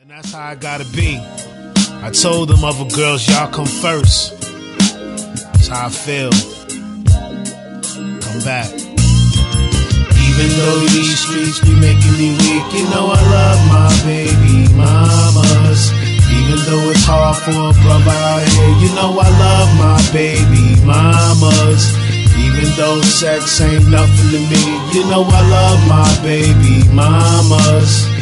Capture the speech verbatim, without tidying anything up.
And that's how I gotta be. I told them other girls, y'all come first. That's how I feel. Come back. Even though these streets be making me weak, you know I love my baby mamas. Even though it's hard for a brother out here, you know I love my baby mamas. Even though sex ain't nothing to me, you know I love my baby mamas.